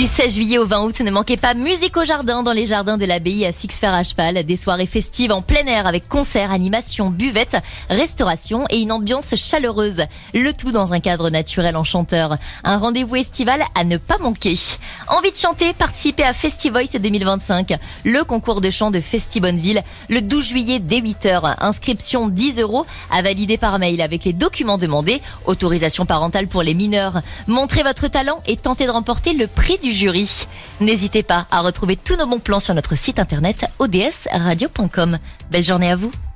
Du 16 juillet au 20 août, ne manquez pas Musique au jardin dans les jardins de l'abbaye à Six-Fers à Cheval. Des soirées festives en plein air avec concerts, animations, buvettes, restauration et une ambiance chaleureuse. Le tout dans un cadre naturel enchanteur. Un rendez-vous estival à ne pas manquer. Envie de chanter? Participez à Festivoice 2025, le concours de chant de Festibonneville, le 12 juillet dès 8h. Inscription 10 € à valider par mail avec les documents demandés. Autorisation parentale pour les mineurs. Montrez votre talent et tentez de remporter le prix du jury. N'hésitez pas à retrouver tous nos bons plans sur notre site internet odsradio.com. Belle journée à vous.